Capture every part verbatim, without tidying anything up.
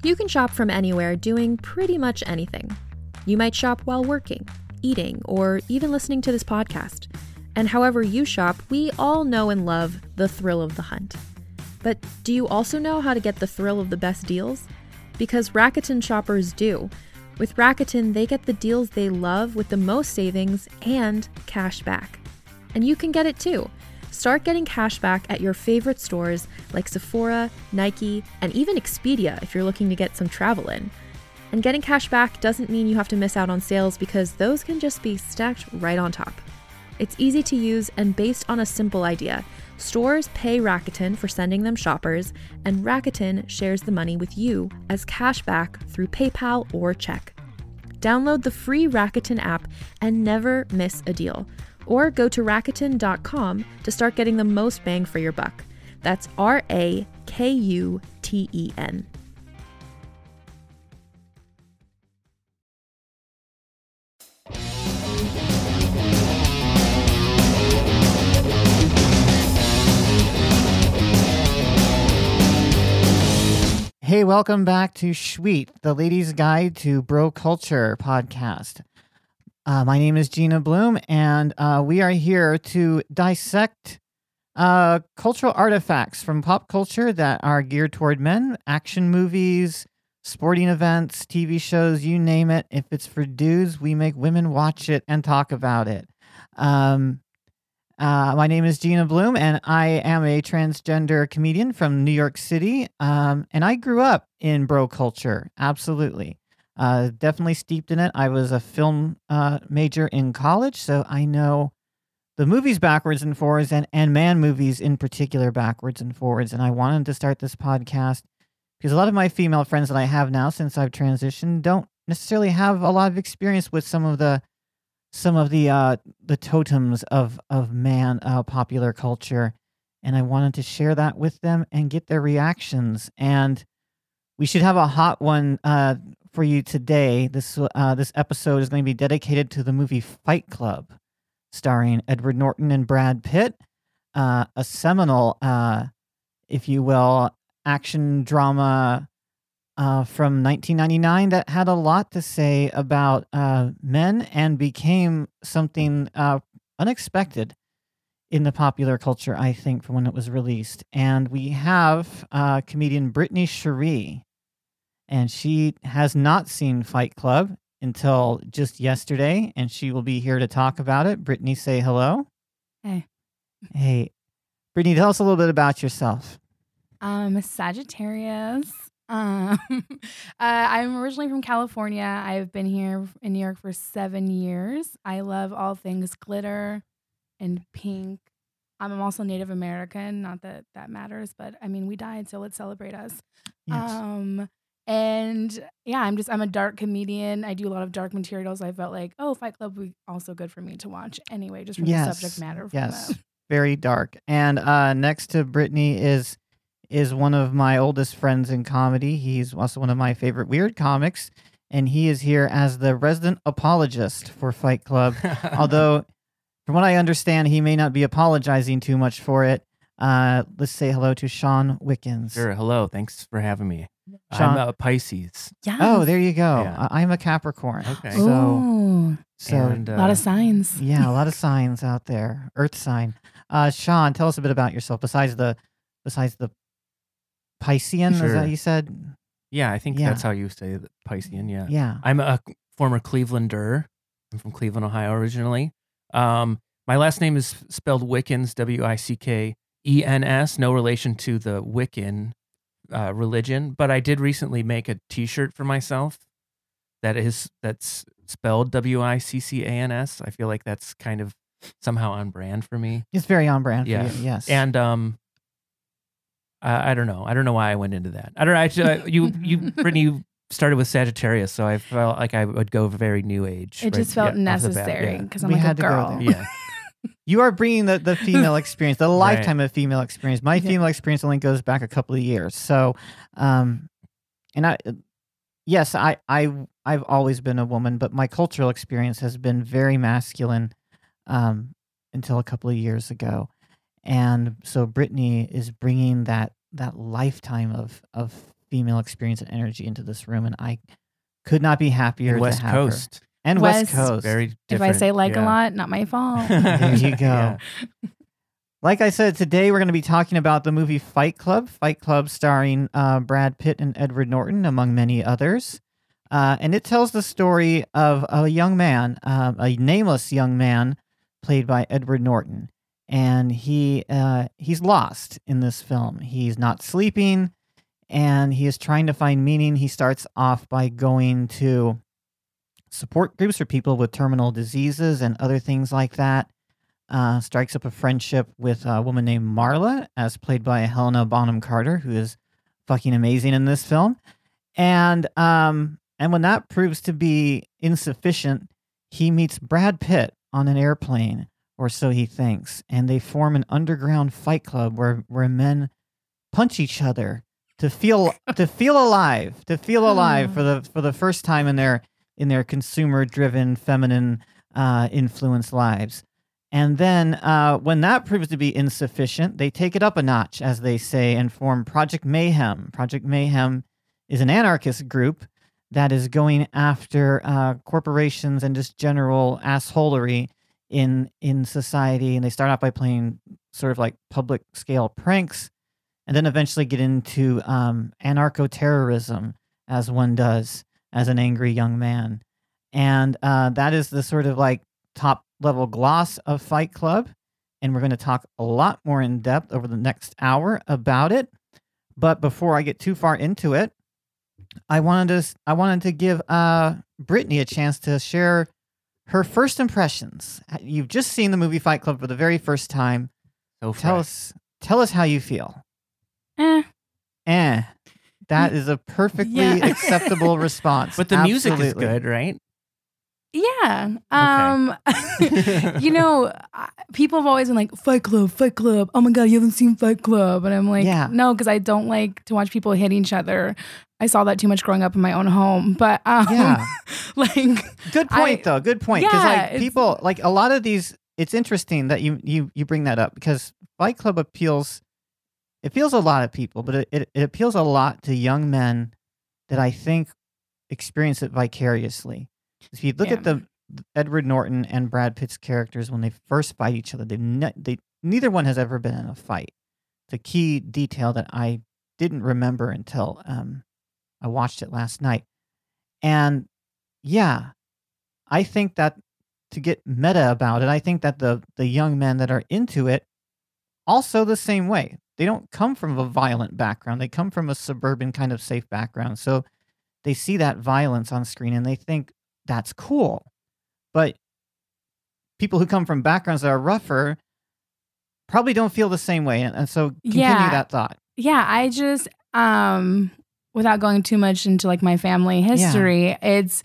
You can shop from anywhere doing pretty much anything. You might shop while working, eating, or even listening to this podcast. And however you shop, we all know and love the thrill of the hunt. But do you also know how to get the thrill of the best deals? Because Rakuten shoppers do. With Rakuten, they get the deals they love with the most savings and cash back. And you can get it too. Start getting cash back at your favorite stores like Sephora, Nike, and even Expedia if you're looking to get some travel in. And getting cash back doesn't mean you have to miss out on sales because those can just be stacked right on top. It's easy to use and based on a simple idea. Stores pay Rakuten for sending them shoppers, and Rakuten shares the money with you as cash back through PayPal or check. Download the free Rakuten app and never miss a deal. Or go to Rakuten dot com to start getting the most bang for your buck. That's R A K U T E N. Hey, welcome back to Schweet, the Ladies' Guide to Bro Culture podcast. Uh, my name is Gina Bloom, and uh, we are here to dissect uh, cultural artifacts from pop culture that are geared toward men, action movies, sporting events, T V shows, you name it. If it's for dudes, we make women watch it and talk about it. Um, uh, my name is Gina Bloom, and I am a transgender comedian from New York City, um, and I grew up in bro culture, absolutely. Uh, definitely steeped in it. I was a film uh, major in college, so I know the movies backwards and forwards, and, and man movies in particular backwards and forwards. And I wanted to start this podcast because a lot of my female friends that I have now since I've transitioned don't necessarily have a lot of experience with some of the some of the uh, the totems of of man uh, popular culture, and I wanted to share that with them and get their reactions. And we should have a hot one uh, for you today. This uh, this episode is going to be dedicated to the movie Fight Club, starring Edward Norton and Brad Pitt, uh, a seminal, uh, if you will, action drama uh, from nineteen ninety-nine that had a lot to say about uh, men and became something uh, unexpected in the popular culture, I think, from when it was released. And we have uh, comedian Brittany Sheree, and she has not seen Fight Club until just yesterday, and she will be here to talk about it. Brittany, say hello. Hey. Hey. Brittany, tell us a little bit about yourself. I'm a Sagittarius. Um, uh, I'm originally from California. I've been here in New York for seven years. I love all things glitter and pink. I'm also Native American. Not that that matters, but I mean, we died, so let's celebrate us. Yes. Um, and yeah, I'm just, I'm a dark comedian. I do a lot of dark materials. I felt like, oh, Fight Club would be also good for me to watch anyway, just from Yes. the subject matter. From Yes. that. Very dark. And uh, next to Brittany is is one of my oldest friends in comedy. He's also one of my favorite weird comics, and he is here as the resident apologist for Fight Club. Although, from what I understand, he may not be apologizing too much for it. Uh, let's say hello to Sean Wickens. Sure. Hello. Thanks for having me. Sean- I'm a Pisces. Yeah. Oh, there you go. Yeah. I- I'm a Capricorn. Okay. So, Oh, so And, a lot uh, of signs. yeah, a lot of signs out there. Earth sign. Uh, Sean, tell us a bit about yourself. Besides the, besides the Piscean, is Sure. that you said? Yeah, I think Yeah. that's how you say the Piscean. Yeah. Yeah. I'm a former Clevelander. I'm from Cleveland, Ohio originally. Um, my last name is spelled Wickens, W I C K E N S, no relation to the Wiccan uh, religion. But I did recently make a T-shirt for myself that is that's spelled W I C C A N S. I feel like that's kind of somehow on brand for me. It's very on brand Yeah. for you. Yes. And um, I, I don't know. I don't know why I went into that. I don't know. I, uh, you, you, Brittany, you started with Sagittarius, so I felt like I would go very new age. It right? just felt Yeah, off the bat, necessary yeah. because I'm We like had a to go girl. there. Yeah. you are bringing the, the female experience, the lifetime of female experience. My Yeah. female experience only goes back a couple of years. So, um, and I, yes, I, I, I've always been a woman, but my cultural experience has been very masculine, um, until a couple of years ago. And so Brittany is bringing that, that lifetime of, of female experience and energy into this room, and I could not be happier And to West have Coast. her. And West- West Coast. Very If different. I say like yeah. a lot, not my fault. There you go. Yeah. Like I said, today we're going to be talking about the movie Fight Club. Fight Club starring uh, Brad Pitt and Edward Norton, among many others. Uh, and it tells the story of a young man, um, a nameless young man, played by Edward Norton. And he uh, he's lost in this film. He's not sleeping, and he is trying to find meaning. He starts off by going to support groups for people with terminal diseases and other things like that. Uh, strikes up a friendship with a woman named Marla, as played by Helena Bonham Carter, who is fucking amazing in this film. And um, and when that proves to be insufficient, he meets Brad Pitt on an airplane, or so he thinks, and they form an underground fight club where where men punch each other to feel to feel alive, to feel alive for the for the first time in their in their consumer-driven, feminine uh, influenced lives. And then uh, when that proves to be insufficient, they take it up a notch, as they say, and form Project Mayhem. Project Mayhem is an anarchist group that is going after uh, corporations and just general assholery in in society. And they start off by playing sort of like public scale pranks, and then eventually get into um, anarcho-terrorism, as one does as an angry young man. And uh, that is the sort of like top level gloss of Fight Club, and we're going to talk a lot more in depth over the next hour about it. But before I get too far into it, I wanted to I wanted to give uh, Brittany a chance to share her first impressions. You've just seen the movie Fight Club for the very first time. So Tell fresh. us tell us how you feel. Eh. Eh. That is a perfectly Yeah. acceptable response. But the music is Absolutely. good, right? Yeah. Um, you know, I- people have always been like, Fight Club, Fight Club. Oh my God, you haven't seen Fight Club. And I'm like, Yeah. no, because I don't like to watch people hit each other. I saw that too much growing up in my own home. But um, Yeah. like, Good point, I- though. Good point. Because Yeah, like it's- people, like a lot of these, it's interesting that you you you bring that up, because Fight Club appeals. It feels a lot of people, but it, it, it appeals a lot to young men that I think experience it vicariously. If you look Yeah. at the Edward Norton and Brad Pitt's characters when they first fight each other, they ne- they neither one has ever been in a fight. It's a key detail that I didn't remember until um, I watched it last night. And yeah, I think that to get meta about it, I think that the the young men that are into it also the same way. They don't come from a violent background. They come from a suburban kind of safe background. So they see that violence on screen and they think that's cool. But people who come from backgrounds that are rougher probably don't feel the same way. And, and so continue Yeah. that thought. yeah, I just, um, without going too much into like my family history, it's,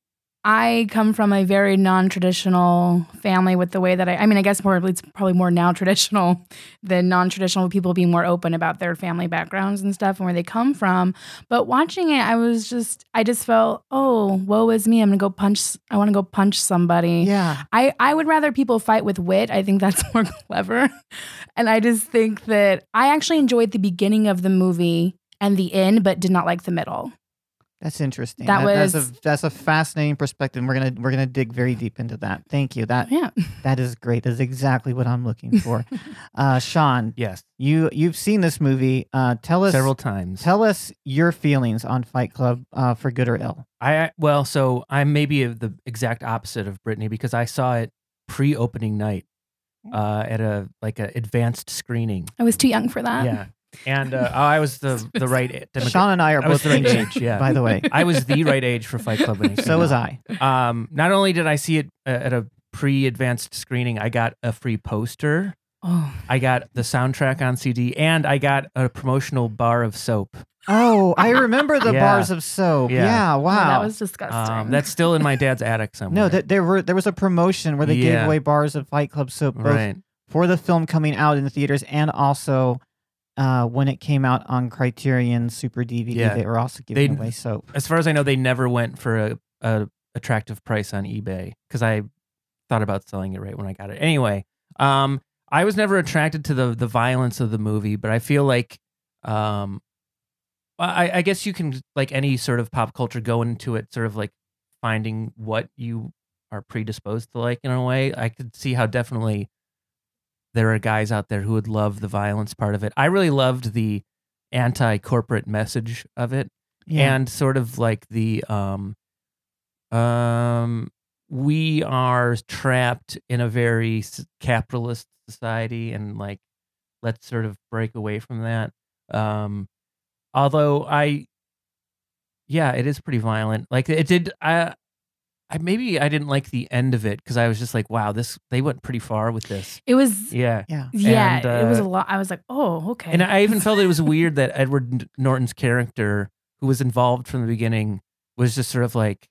I come from a very non-traditional family with the way that I, I mean, I guess more, it's probably more now traditional than non-traditional, with people being more open about their family backgrounds and stuff and where they come from. But watching it, I was just, I just felt, oh, woe is me. I'm going to go punch, I want to go punch somebody. Yeah. I, I would rather people fight with wit. I think that's more clever. And I just think that I actually enjoyed the beginning of the movie and the end, but did not like the middle. That's interesting. That that's was- a that's a fascinating perspective. We're gonna we're gonna dig very deep into that. Thank you. That Yeah. that is great. That is exactly what I'm looking for. uh, Sean, Yes. you you've seen this movie. Uh, tell us Several times. tell us your feelings on Fight Club, uh, for good or ill. I well, so I'm maybe the exact opposite of Brittany, because I saw it pre-opening night uh, at a like an advanced screening. I was too young for that. Yeah, and uh, I was the the right demographic. Sean and I are I was both the right ancient, age, yeah. by the way. I was the right age for Fight Club when it came So was out. I. Um, not only did I see it uh, at a pre-advanced screening, I got a free poster. Oh, I got the soundtrack on C D, and I got a promotional bar of soap. Oh, I remember the Yeah. bars of soap. Yeah, Yeah. oh, wow. that was disgusting. Um, that's still in my dad's attic somewhere. no, that there were there was a promotion where they gave Yeah. away bars of Fight Club soap, both right. for the film coming out in the theaters and also uh, when it came out on Criterion Super D V D. Yeah. They were also giving They- away soap. As far as I know, they never went for a, a attractive price on eBay, because I thought about selling it right when I got it. Anyway, um, I was never attracted to the the violence of the movie, but I feel like um, I, I guess you can, like any sort of pop culture, go into it sort of like finding what you are predisposed to like in a way. I could see how definitely there are guys out there who would love the violence part of it. I really loved the anti-corporate message of it, Yeah. and sort of like the um, um, we are trapped in a very s- capitalist society, and like let's sort of break away from that. Um, although I, yeah, it is pretty violent. Like it did. I, I maybe I didn't like the end of it because I was just like, wow, this they went pretty far with this. It was, yeah, Yeah. yeah And, it was a uh, lot. I was like, oh, okay. And I even felt it was weird that Edward N- Norton's character, who was involved from the beginning, was just sort of like,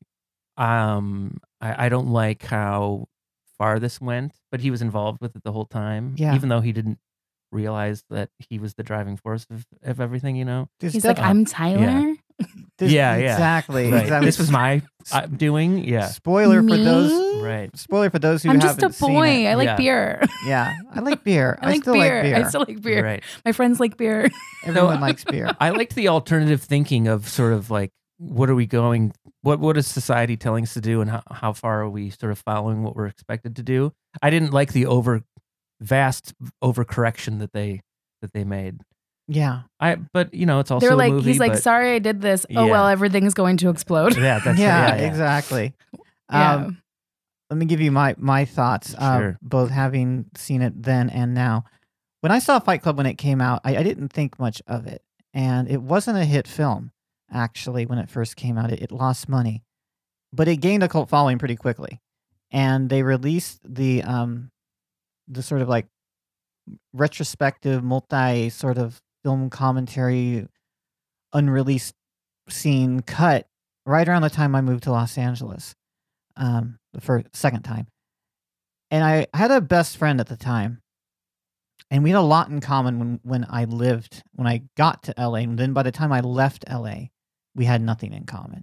um, I, I don't like how far this went, but he was involved with it the whole time, Yeah. even though he didn't realize that he was the driving force of, of everything, you know? There's He's like, definitely- I'm Tyler. there's- Yeah, yeah. Exactly. Right. exactly. This was my uh, doing. Yeah. Spoiler for Me? those. Right. Spoiler for those who I'm just haven't a seen boy. it. I like Yeah. beer. Yeah, I like beer. I like still beer. like beer. I still like beer. Right. My friends like beer. Everyone No, likes beer. I liked the alternative thinking of sort of like, what are we going, what what is society telling us to do, and how, how far are we sort of following what we're expected to do? I didn't like the over vast overcorrection that they that they made. Yeah. I but you know, it's also They're a like, movie, he's like, but- sorry I did this. Oh, Yeah. well, everything's going to explode. yeah, that's yeah, yeah, yeah. exactly. Yeah. Um, let me give you my my thoughts, uh, Sure. both having seen it then and now. When I saw Fight Club when it came out, I, I didn't think much of it, and it wasn't a hit film. Actually, when it first came out, it, it lost money, but it gained a cult following pretty quickly, and they released the um, the sort of like retrospective, multi sort of film commentary, unreleased scene cut right around the time I moved to Los Angeles, um, the first second time, and I had a best friend at the time, and we had a lot in common when when I lived when I got to L A, and then by the time I left L A, we had nothing in common,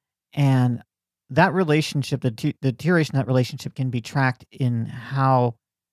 and that relationship, the, te- the deterioration of that relationship, can be tracked in how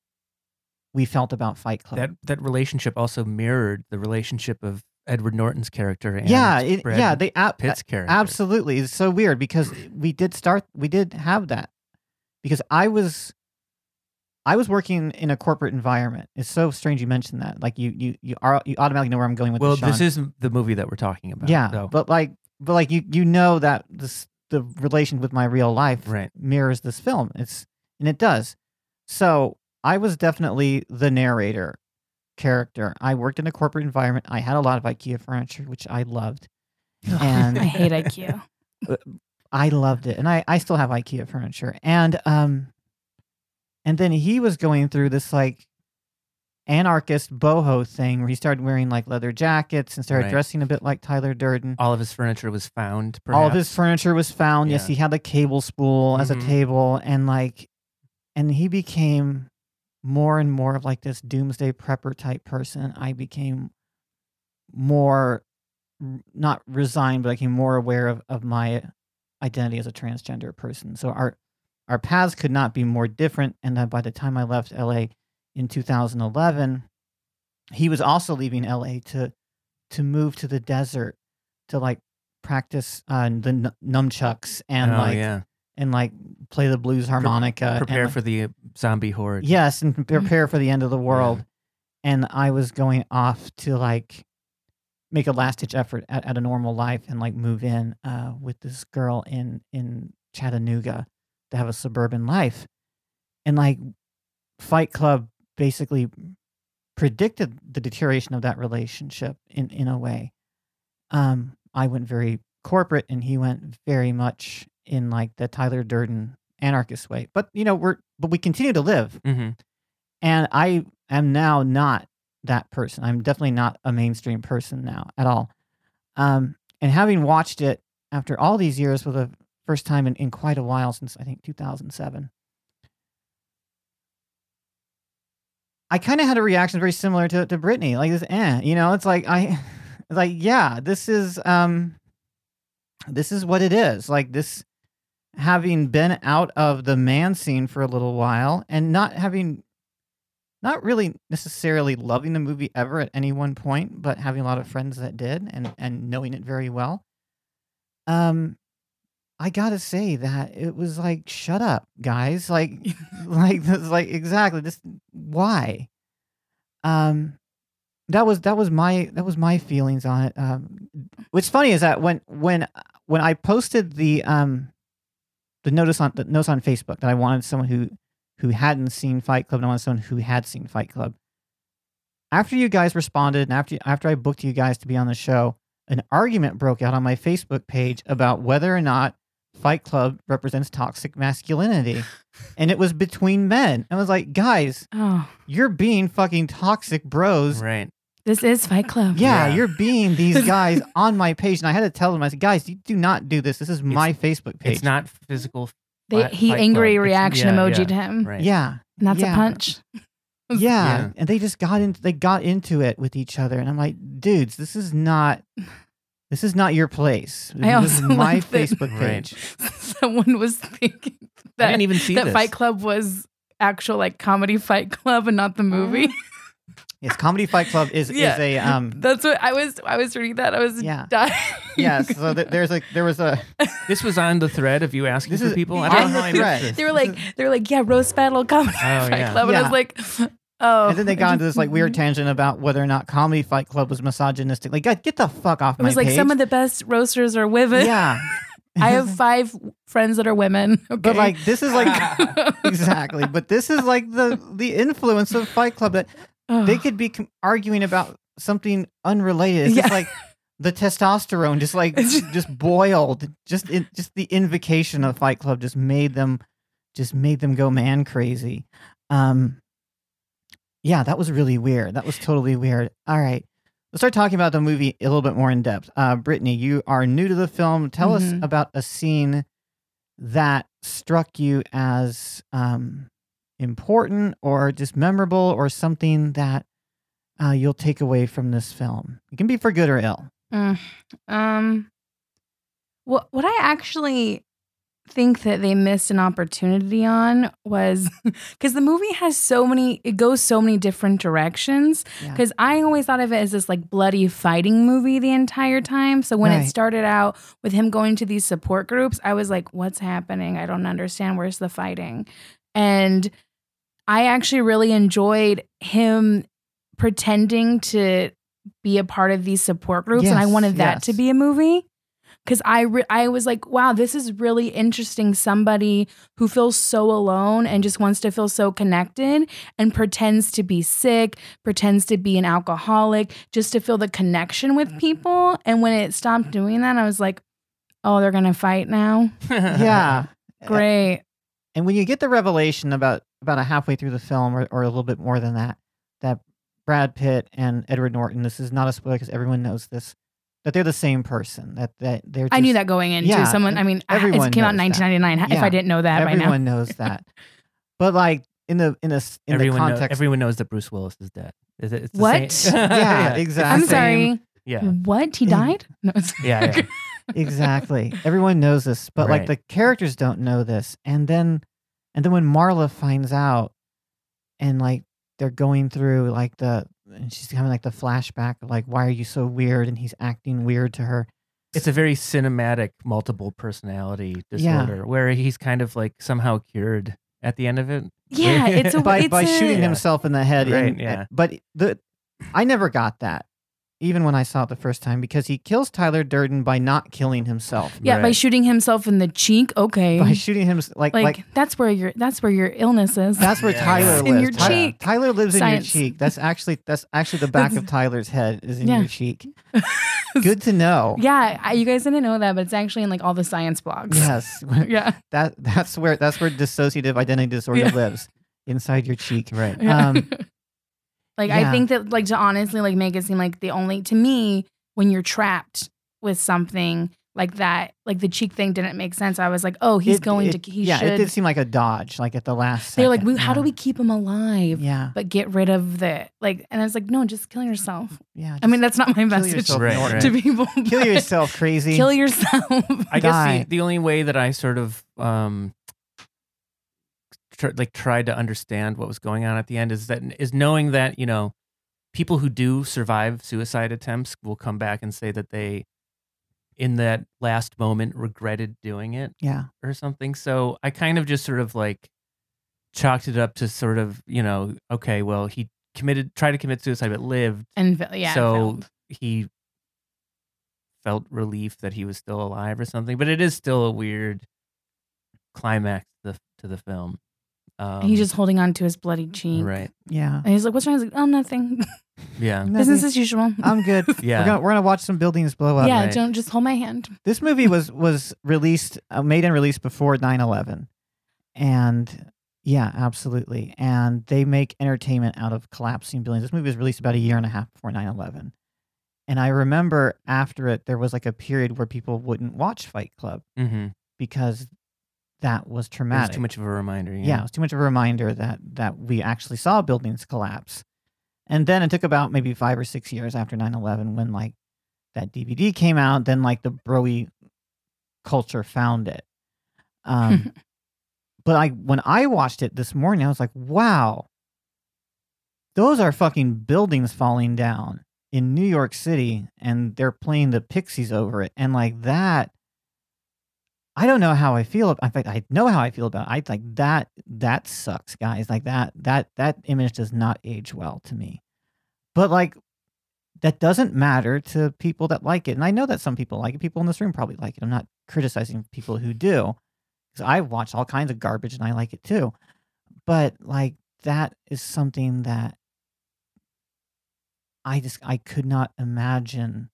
we felt about Fight Club. that that relationship also mirrored the relationship of Edward Norton's character and yeah, it, Brad yeah, they ab- Pitt's character. absolutely. It's so weird because we did start, we did have that because I was, I was working in a corporate environment. It's so strange you mentioned that. Like you, you, you are, you automatically know where I'm going with Well, this. Sean. this is the movie that we're talking about. yeah, so- but like, but like you, you know that this the relation with my real life right. mirrors this film. It's and it does. So I was definitely the narrator character. I worked in a corporate environment. I had a lot of IKEA furniture, which I loved, and I hate I Q. I loved it, and I, I still have IKEA furniture, and um, and then he was going through this like anarchist boho thing where he started wearing like leather jackets and started Right. dressing a bit like Tyler Durden. All of his furniture was found. Perhaps. All of his furniture was found. Yes, Yeah. he had the cable spool as a Mhm. table, and like, and he became more and more of like this doomsday prepper type person. I became more r- not resigned, but I became more aware of, of my identity as a transgender person. So our our paths could not be more different. And then by the time I left L A in two thousand eleven, he was also leaving L A to to move to the desert to like practice uh, the n- nunchucks and oh, like yeah. and like play the blues harmonica. and, Prepare like- for the uh, zombie horde. yes, and prepare for the end of the world. And I was going off to like make a last ditch effort at, at a normal life and like move in uh, with this girl in in Chattanooga to have a suburban life. And like Fight Club basically predicted the deterioration of that relationship in, in a way. Um, I went very corporate and he went very much in like the Tyler Durden anarchist way. But you know, we're but we continue to live. Mm-hmm. And I am now not that person. I'm definitely not a mainstream person now at all. Um, and having watched it after all these years for the first time in, in quite a while, since I think two thousand seven, I kind of had a reaction very similar to, to Brittany. Like this, eh, you know, it's like, I, like, yeah, this is, um, this is what it is. Like this, having been out of the man scene for a little while and not having not really necessarily loving the movie ever at any one point, but having a lot of friends that did and, and knowing it very well. Um, I gotta say that it was like, shut up, guys. Like, like, this, like exactly this. Why? Um, that was that was my that was my feelings on it. Um, what's funny is that when when when I posted the um the notice on the notice on Facebook that I wanted someone who who hadn't seen Fight Club and I wanted someone who had seen Fight Club. After you guys responded and after after I booked you guys to be on the show, an argument broke out on my Facebook page about whether or not Fight Club represents toxic masculinity. And it was between men. I was like, guys, Oh, you're being fucking toxic bros. Right. this is Fight Club. Yeah, Yeah. you're being these guys on my page. And I had to tell them, I said, guys, you do not do this. This is my Facebook page. It's not physical. They, Fight- he Fight angry Club. It's- reaction yeah, emoji yeah. to him. Right. Yeah. And that's yeah. a punch. Yeah. Yeah. And they just got into they got into it with each other. And I'm like, dudes, this is not this is not your place. I This is also my like that- Facebook Right. page. Someone was thinking I that, didn't even see that this. Fight Club was actual like comedy Fight Club and not the movie. Yes, Comedy Fight Club is Yeah. is a um That's what I was. I was reading that. I was Yeah. dying. yes. So th- there's a there was a This was on the thread of you asking This for is people. I on don't know the how I missed thread. this. They were like, they were like, yeah, roast battle comedy Oh, Fight yeah. Club, and I Yeah. was like, oh. and then they got into this like weird tangent about whether or not Comedy Fight Club was misogynistic. Like, God, get the fuck off It my was like page. some of the best roasters are women. yeah. I have five friends that are women. Okay. But like this is like exactly. But this is like the the influence of Fight Club that Ugh. they could be com- arguing about something unrelated. It's just Yeah. like the testosterone just like It's just- just boiled. Just in, just the invocation of Fight Club just made them just made them go man crazy. Um yeah, that was really weird. That was totally weird. All right. Let's start talking about the movie a little bit more in depth. Uh, Brittany, you are new to the film. Tell us Mhm. about a scene that struck you as um, important or just memorable or something that uh, you'll take away from this film. It can be for good or ill. Mm, um, what what I actually think that they missed an opportunity on was because the movie has so many, it goes so many different directions. Yeah. Because I always thought of it as this like bloody fighting movie the entire time. So when Right. it started out with him going to these support groups, I was like, what's happening? I don't understand. Where's the fighting? And I actually really enjoyed him pretending to be a part of these support groups. and I Yes, wanted that yes. to be a movie. Because I, re- I was like, wow, this is really interesting. Somebody who feels so alone and just wants to feel so connected and pretends to be sick, pretends to be an alcoholic, just to feel the connection with people. And when it stopped doing that, I was like, oh, they're going to fight now? Yeah. Great. And when you get the revelation about about a halfway through the film, or, or a little bit more than that, that Brad Pitt and Edward Norton, this is not a spoiler because everyone knows this, that they're the same person. That that they're. Just, I knew that going into yeah, someone. I mean, everyone it came out in knows that. nineteen ninety-nine. If Yeah, I didn't know that by now. Everyone knows that. But like in the in a s- in everyone, the know- context, everyone knows that Bruce Willis is dead. Is it? It's the What? Same. Yeah, it's the exactly. I'm Same- sorry. Yeah. What? He In- died? No, it's- Yeah. yeah. exactly. Everyone knows this, but like Right. the characters don't know this. And then and then when Marla finds out and like they're going through like the and she's having like the flashback of like, why are you so weird? And he's acting weird to her. It's a very cinematic multiple personality Yeah. disorder where he's kind of like somehow cured at the end of it. Yeah, it's a by it's by a, shooting Yeah. himself in the head. Right, and- yeah. But the I never got that, even when I saw it the first time, because he kills Tyler Durden by not killing himself. Yeah, by Right. shooting himself in the cheek. Okay, By shooting him like like, like that's where your that's where your illness is. that's where Yeah. Tyler In lives. your Ty- cheek. Tyler lives Science. in your cheek. That's actually that's actually the back of That's- Tyler's head is in Yeah. your cheek. Good to know. Yeah, I, you guys didn't know that, but it's actually in like all the science blogs. Yes. Yeah. That that's where that's where dissociative identity disorder Yeah. lives, inside your cheek. Right. Yeah. Um, like yeah. I think that like to honestly like make it seem like the only to me when you're trapped with something like that, like the cheek thing didn't make sense. I was like, oh, he's it- going it- to he yeah, should. it did seem like a dodge, like at the last. They're like, second. we, how do Yeah. we keep him alive? Yeah, But get rid of the like, and I was like, no, just kill yourself. yeah. I mean, that's not my message yourself Right, in order. right. to people. Kill but yourself, crazy. Kill yourself. I guess Die. the, the only way that I sort of um, tr- like tried to understand what was going on at the end is that is knowing that, you know, people who do survive suicide attempts will come back and say that they, in that last moment, regretted doing it Yeah. or something. So I kind of just sort of like chalked it up to sort of, you know, okay, well, he committed, tried to commit suicide, but lived. And fa- yeah, so failed. he felt relief that he was still alive or something. But it is still a weird climax to the, to the film. Um, And he's just holding on to his bloody cheek. right. Yeah. And he's like, "What's wrong?" He's like, "Oh, nothing. Yeah. Business as usual." I'm good. Yeah. We're gonna we're gonna watch some buildings blow up. yeah, right. don't just hold my hand. This movie was was released, uh, made and released before nine eleven, and yeah, absolutely. And they make entertainment out of collapsing buildings. This movie was released about a year and a half before nine eleven, and I remember after it, there was like a period where people wouldn't watch Fight Club Mm-hmm. because that was It was traumatic. too much of a reminder. Yeah. Yeah, it was too much of a reminder that that we actually saw buildings collapse. And then it took about maybe five or six years after nine eleven when like that D V D came out, then like the Broy culture found it. Um, but I when I watched it this morning, I was like, wow, those are fucking buildings falling down in New York City, and they're playing the Pixies over it. And like that, I don't know how I feel. In fact, I know how I feel about it. I like that. That sucks, guys. Like that. That that image does not age well to me. But like, that doesn't matter to people that like it. And I know that some people like it. People in this room probably like it. I'm not criticizing people who do, because I watch all kinds of garbage and I like it too. But like, that is something that I just I could not imagine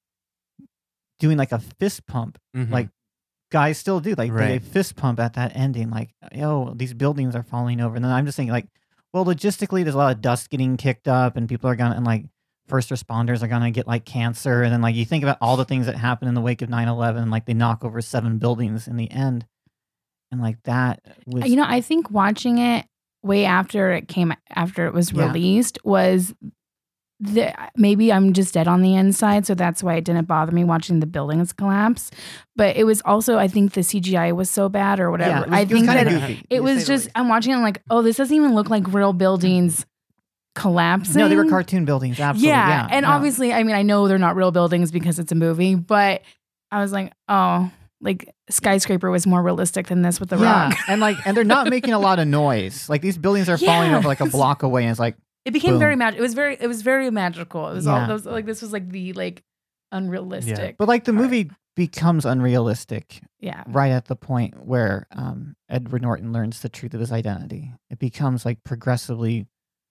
doing like a fist pump, Mhm. like. Guys still do like they Right. fist pump at that ending, like, oh, these buildings are falling over. And then I'm just thinking, like, well, logistically, there's a lot of dust getting kicked up, and people are gonna, and like first responders are gonna get like cancer, and then like you think about all the things that happen in the wake of nine eleven, and like they knock over seven buildings in the end, and like that was, You know, I think watching it way after it came, after it was Yeah. released, was the maybe I'm just dead on the inside, so that's why it didn't bother me watching the buildings collapse. But it was also, I think the C G I was so bad or whatever. yeah, it was, I it was think kinda that goofy, it to was say the just, least. I'm watching it, I'm like, oh, this doesn't even look like real buildings collapsing. No, they were cartoon buildings, absolutely. Yeah, Yeah, and no. obviously, I mean, I know they're not real buildings because it's a movie, but I was like, oh, like Skyscraper was more realistic than this with The yeah, Rock. and like, and they're not making a lot of noise. Like these buildings are falling Yeah. over like a block away, and it's like, It became Boom. very magic. It was very, it was very magical. It was all Yeah. those like this was like the like unrealistic. but like the part. movie becomes unrealistic yeah, right at the point where um, Edward Norton learns the truth of his identity. It becomes like progressively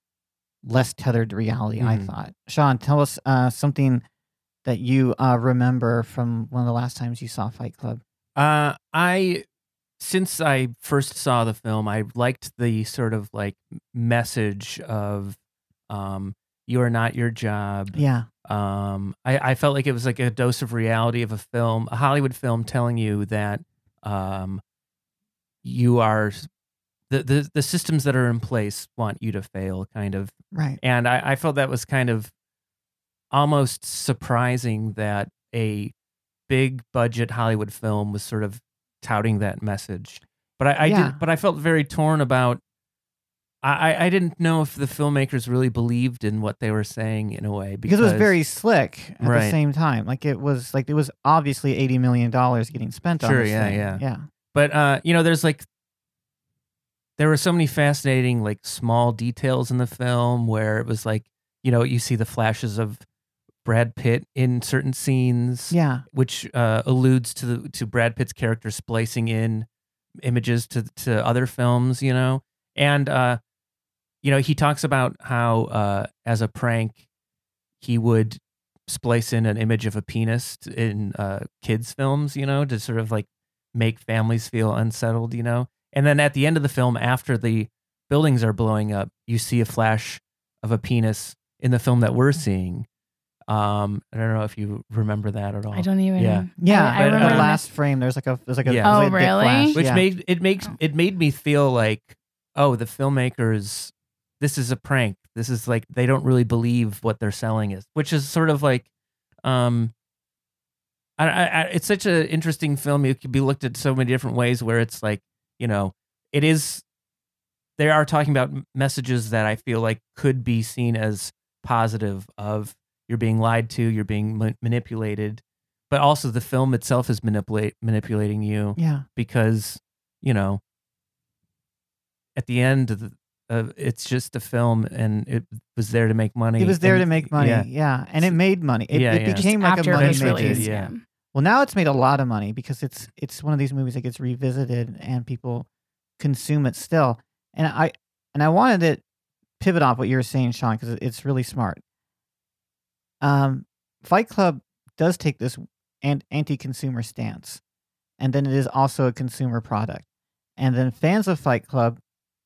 less tethered to reality, I Mhm. thought. Sean, tell us uh, something that you uh, remember from one of the last times you saw Fight Club. Uh, I, since I first saw the film, I liked the sort of like message of, um, "You are not your job." Yeah. Um, I, I felt like it was like a dose of reality of a film, a Hollywood film, telling you that, um, you are the the the systems that are in place want you to fail, kind of. Right. And I, I felt that was kind of almost surprising that a big budget Hollywood film was sort of touting that message. But I, I Yeah. did, but I felt very torn about. I, I- I didn't know if the filmmakers really believed in what they were saying in a way Because because, it was very slick at the Right. same time. Like it was like it was obviously eighty million dollars getting spent on Sure, this yeah, thing. yeah. Yeah. But uh, you know, there's like there were so many fascinating like small details in the film where it was like, you know, you see the flashes of Brad Pitt in certain scenes, Yeah. which uh, alludes to the to Brad Pitt's character splicing in images to to other films, you know, and uh, you know, he talks about how uh, as a prank he would splice in an image of a penis t- in uh, kids' films, you know, to sort of like make families feel unsettled, you know, and then at the end of the film, after the buildings are blowing up, you see a flash of a penis in the film that we're seeing. Um, I don't know if you remember that at all. I don't even. Yeah. Yeah. I, I but, remember the uh, last frame, there's like a there's like a Yeah. Oh, dick really? flash. which yeah. made it makes Oh. it made me feel like, oh, the filmmakers, this is a prank. This is like they don't really believe what they're selling is, which is sort of like, um, I, I, I it's such an interesting film. It could be looked at so many different ways. Where it's like, you know, it is they are talking about messages that I feel like could be seen as positive of you're being lied to, you're being ma- manipulated, but also the film itself is manipulate manipulating you. Yeah. Because, you know, at the end of the, uh, it's just a film and it was there to make money. It was there and, to make money. Yeah. Yeah. And it made money. It, Yeah, it yeah. became like a after it money was maker. released. Yeah. Yeah. Well, now it's made a lot of money because it's it's one of these movies that gets revisited and people consume it still. And I and I wanted to pivot off what you were saying, Sean, because it's really smart. Um, Fight Club does take this an- anti-consumer stance, and then it is also a consumer product. And then fans of Fight Club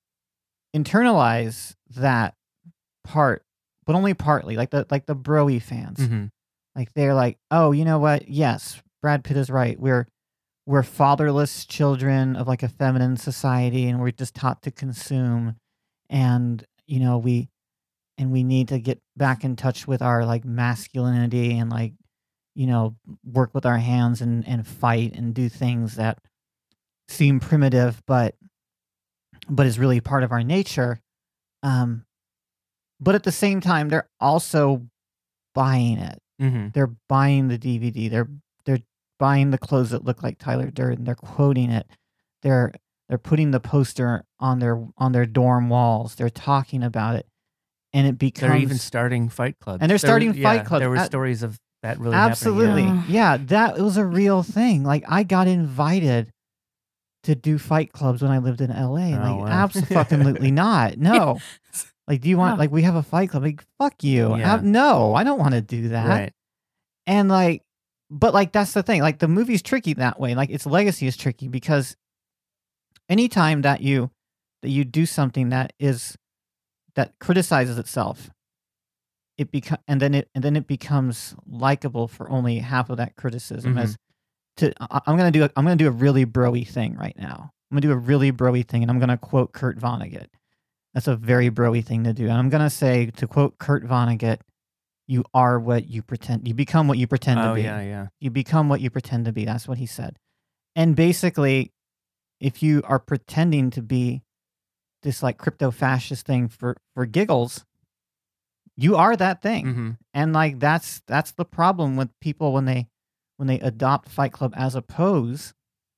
internalize that part, but only partly, like the like the bro-y fans. Mm-hmm. Like they're like, oh, you know what? Yes, Brad Pitt is right. We're we're fatherless children of like a feminine society, and we're just taught to consume, and you know we and we need to get back in touch with our like masculinity and like you know work with our hands and and fight and do things that seem primitive, but but is really part of our nature. Um, but at the same time, they're also buying it. Mm-hmm. They're buying the D V D. They're they're buying the clothes that look like Tyler Durden. They're quoting it. They're they're putting the poster on their on their dorm walls. They're talking about it, and it becomes. They're even starting Fight Club. And they're There- starting yeah, Fight Club. There were Uh, stories of that really absolutely, happening. yeah. That was a real thing. Like I got invited to do Fight Clubs when I lived in L A. Oh, like wow. absolutely not. No. Like, do you want Oh. like we have a Fight Club? Like, fuck you. Yeah. Uh, no, I don't want to do Yeah. that. Right. And like, but like that's the thing. Like the movie's tricky that way. Like its legacy is tricky because anytime that you that you do something that is that criticizes itself, it become and then it and then it becomes likable for only half of that criticism. Mhm. As to I- I'm gonna do a, I'm gonna do a really bro-y thing right now. I'm gonna do a really bro-y thing, and I'm gonna quote Kurt Vonnegut. That's a very bro-y thing to do. And I'm gonna say, to quote Kurt Vonnegut, "You are what you pretend. You become what you pretend to Oh be. yeah, yeah. You become what you pretend to be." That's what he said. And basically, if you are pretending to be this like crypto fascist thing for for giggles, you are that thing. Mm-hmm. And like that's that's the problem with people when they when they adopt Fight Club as a pose.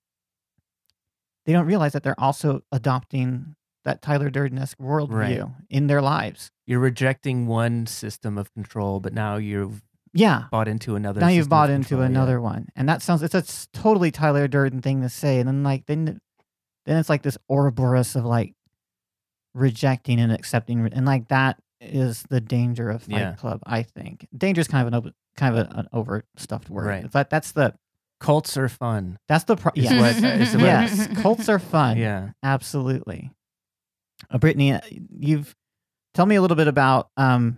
They don't realize that they're also adopting that Tyler Durden-esque worldview Right. in their lives. You're rejecting one system of control, but now you've Yeah. bought into another. Now you've system bought of into control, yeah. another one, and that sounds it's a s- totally Tyler Durden thing to say. And then like then then it's like this Ouroboros of like rejecting and accepting, and like that is the danger of Fight Yeah. Club. I think danger is kind of an over, kind of a, an overstuffed word. Right. But that's the Cults are fun. that's the pro- Is yes. what- is what- yes, cults are fun. Yeah. Absolutely. Uh, Brittany, uh, you've tell me a little bit about um,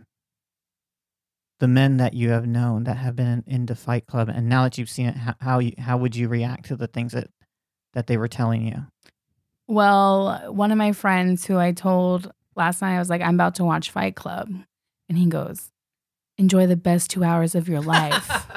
the men that you have known that have been in, into Fight Club, and now that you've seen it, how how, you, how would you react to the things that that they were telling you? Well, one of my friends who I told last night, I was like, I'm about to watch Fight Club. And he goes, enjoy the best two hours of your life.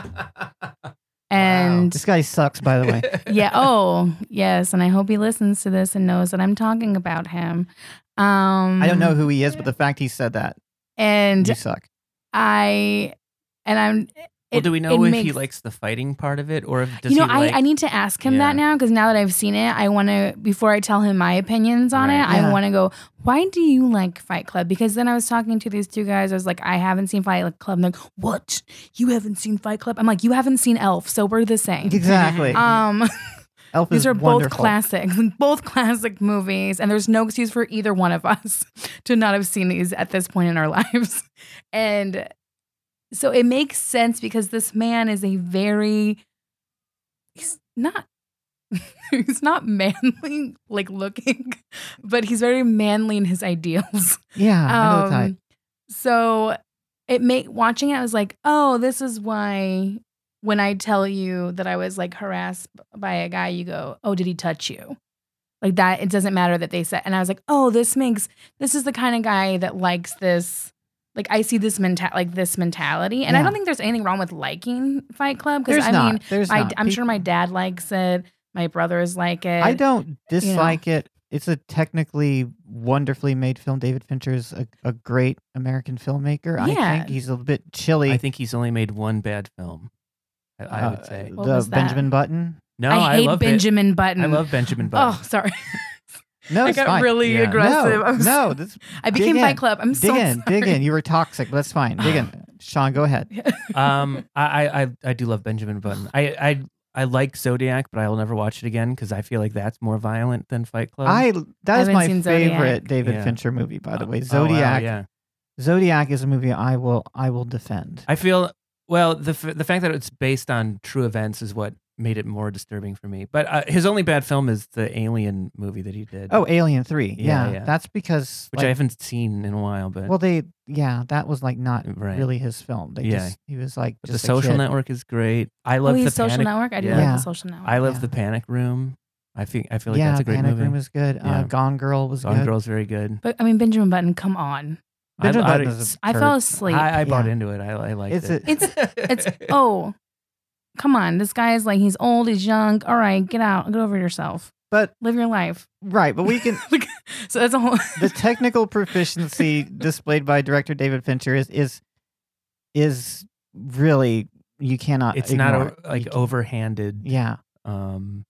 And This guy sucks, by the way. yeah, oh, yes. And I hope he listens to this and knows that I'm talking about him. Um, I don't know who he is, but the fact he said that, And you suck. I, and I'm, Well, it- do we know it if he makes- likes the fighting part of it, or if does you know, he like? I, I need to ask him Yeah. that now because now that I've seen it, I want to, before I tell him my opinions on Right. it, Yeah. I want to go, why do you like Fight Club? Because then I was talking to these two guys. I was like, I haven't seen Fight Club. And they're like, what? You haven't seen Fight Club? I'm like, you haven't seen Elf. So we're the same. Exactly. Um, Elf these is are both wonderful. classic, both classic movies. And there's no excuse for either one of us to not have seen these at this point in our lives. And so it makes sense because this man is a very, he's not, he's not manly like looking, but he's very manly in his ideals. Yeah, I know the type. Um, so it made watching it, I was like, oh, this is why when I tell you that I was like harassed by a guy, you go, oh, did he touch you? Like that, it doesn't matter that they said. And I was like, oh, this makes, this is the kind of guy that likes this. Like I see this menta- like this mentality, and I Yeah. don't think there's anything wrong with liking Fight Club because There's I not. mean, There's my, not. I'm sure People- my dad likes it, my brothers like it. I don't dislike it it's a technically wonderfully made film. David Fincher is a, a great American filmmaker. I Yeah. think he's a bit chilly. I think he's only made one bad film. I, I would Uh, say. What the was that? Benjamin Button. No, I I, hate love Benjamin Button. I love Benjamin Button. Oh, sorry. No, I it's got fine. really Yeah. aggressive. No, I'm so- no, this, I became dig Fight in. Club. I'm dig so in, dig sorry. in. You were toxic, but that's fine. Dig in, Sean. Go ahead. um, I, I I do love Benjamin Button. I I I like Zodiac, but I will never watch it again because I feel like that's more violent than Fight Club. I that is haven't my seen favorite Zodiac. David Yeah. Fincher movie, by the way. Oh, wow, Zodiac. yeah. Zodiac is a movie I will I will defend. I feel well the f- the fact that it's based on true events is what made it more disturbing for me. But uh, his only bad film is the Alien movie that he did. Oh, Alien Three. Yeah, Yeah, yeah. that's because which like, I haven't seen in a while. But well, they yeah, that was like not Right. really his film. They Yeah. just he was like But just the a Social kid. Network is great. I Oh, love he's the Social Panic. Network? I do yeah. like Yeah. the Social Network. I love Yeah. the Panic Room. I think I feel like yeah, that's a great Panic movie. Room was good. Yeah. Uh, Gone Girl was Gone good. Girl's very good. But I mean, Benjamin Button, come on. Benjamin I, Button I, is a I turd. fell asleep. I, I bought Yeah. into it. I, I liked It's it. a- It's- it's, oh, come on. This guy is like, he's old, he's young. All right, get out. Get over yourself. But Live your life. right, but we can So that's a whole. the technical proficiency displayed by director David Fincher is is is really you cannot. it's ignore not it. a, like You- overhanded. Yeah, Um.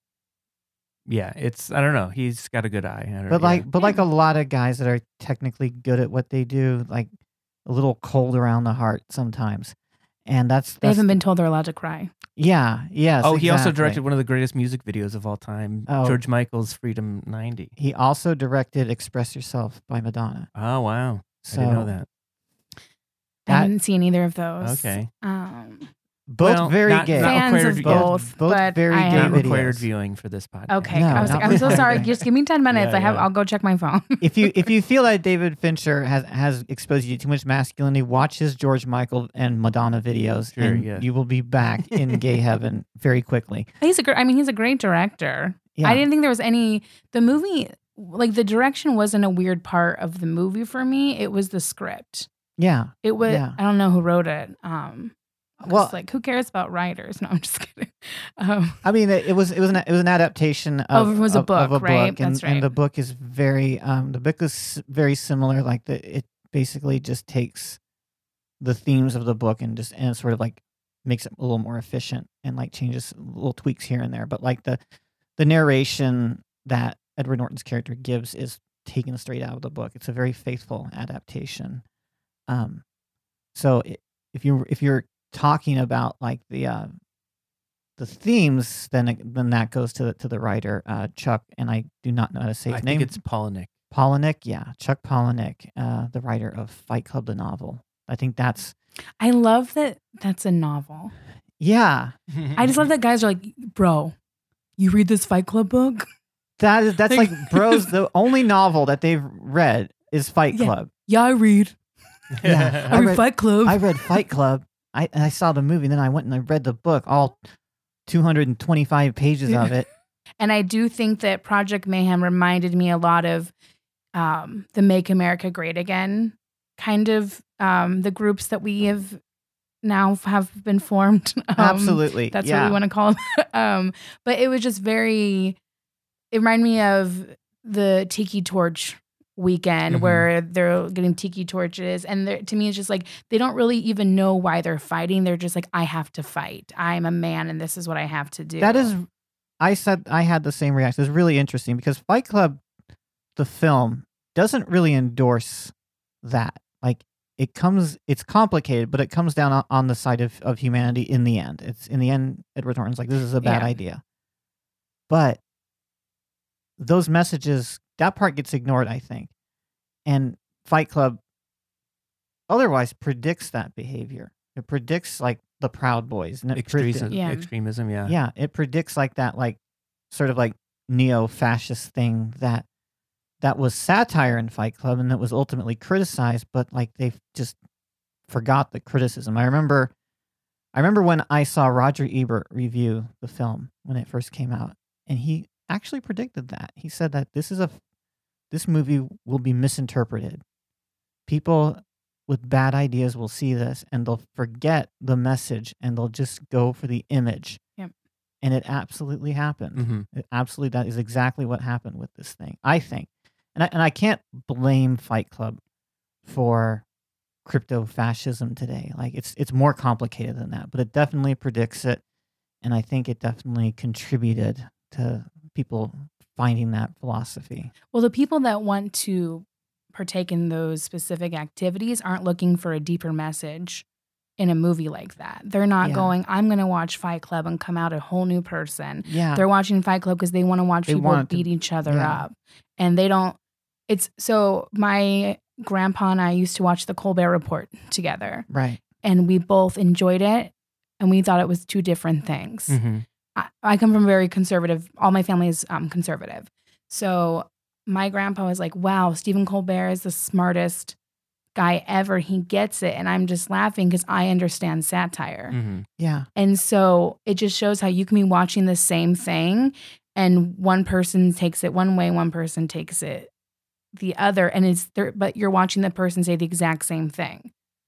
Yeah, it's I don't know. He's got a good eye. I don't, but yeah. like but like a lot of guys that are technically good at what they do, like a little cold around the heart sometimes, and that's, They that's haven't been told they're allowed to cry. yeah yes. oh, he also exactly. directed one of the greatest music videos of all time, Oh. George Michael's "Freedom ninety." He also directed "Express Yourself" by Madonna. Oh wow, So I didn't know that. I That- haven't seen either of those. Okay, Um, both Well, very not- gay. not fans required of to- both, both but very I gay not am, videos. required viewing for this podcast. okay. No, I was not like, I'm so required. sorry. Just give me ten minutes. Yeah, I have. yeah. I'll go check my phone. if you if you feel that David Fincher has has exposed you to too much masculinity, watch his George Michael and Madonna videos, Sure, and yeah. you will be back in gay heaven very quickly. He's a great. I mean, he's a great director. Yeah. I didn't think there was any. The movie, like the direction, wasn't a weird part of the movie for me. It was the script. Yeah. It was. Yeah. I don't know who wrote it. Um, 'cause, Well- like who cares about writers? No, I'm just kidding. Um, I mean, it, it was it was an it was an adaptation of, Oh, it was a of- of book, right? and, That's and right. the book is very um the book is very similar. Like the it basically just takes the themes of the book and just and sort of like makes it a little more efficient and like changes little tweaks here and there. But like the the narration that Edward Norton's character gives is taken straight out of the book. It's a very faithful adaptation. Um, so i if you if you're talking about like the uh, the themes, then it, then that goes to the, to the writer uh, Chuck, and I do not know how to say I his think name. it's Polinick. Polinick, yeah, Chuck Palahniuk, uh, the writer of Fight Club, the novel. I think that's I love that. That's a novel. yeah. I just love that guys are like, bro, you read this Fight Club book? That is that's like bros. The only novel that they've read is Fight Yeah. Club. Yeah, I read. Yeah. I, I read, read- Fight Club. I read Fight Club. I and I saw the movie, and then I went and I read the book, all two hundred twenty-five pages of it. And I do think that Project Mayhem reminded me a lot of um, the Make America Great Again kind of um, the groups that we have now have been formed. Um, Absolutely, That's yeah. what we want to call them. um, but it was just very, it reminded me of the Tiki Torch weekend Mhm. where they're getting tiki torches. And they're- to me, it's just like, they don't really even know why they're fighting. They're just like, I have to fight. I'm a man and this is what I have to do. That is, I said I had the same reaction. It's really interesting because Fight Club, the film, doesn't really endorse that. Like it comes, it's complicated, but it comes down on, on the side of, of humanity in the end. It's in the end, Edward Norton's like, this is a bad Yeah. idea. But those messages, that part gets ignored, I think. And Fight Club otherwise predicts that behavior. It predicts like the Proud Boys. And it predi- Extremism, Yeah. extremism, yeah. yeah, it predicts like that, like sort of like neo-fascist thing that that was satire in Fight Club and that was ultimately criticized, but like they just forgot the criticism. I remember, I remember when I saw Roger Ebert review the film when it first came out, and he actually predicted that. He said that this is a, this movie will be misinterpreted. People with bad ideas will see this and they'll forget the message and they'll just go for the image. Yep. And it absolutely happened. Mm-hmm. It absolutely, that is exactly what happened with this thing, I think. And I, and I can't blame Fight Club for crypto fascism today. Like it's it's more complicated than that, but it definitely predicts it. And I think it definitely contributed to people finding that philosophy. Well, the people that want to partake in those specific activities aren't looking for a deeper message in a movie like that. They're not Yeah. going, I'm going to watch Fight Club and come out a whole new person. Yeah. They're watching Fight Club because they want to watch They people want to- beat each other yeah. up. And they don't, it's, so my grandpa and I used to watch the Colbert Report together, Right. and we both enjoyed it, and we thought it was two different things. Mm-hmm. I, I come from a very conservative, all my family is um, conservative. So my grandpa was like, wow, Stephen Colbert is the smartest guy ever. He gets it. And I'm just laughing because I understand satire. Mm-hmm. Yeah. And so it just shows how you can be watching the same thing and one person takes it one way, one person takes it the other. And it's there, but you're watching the person say the exact same thing.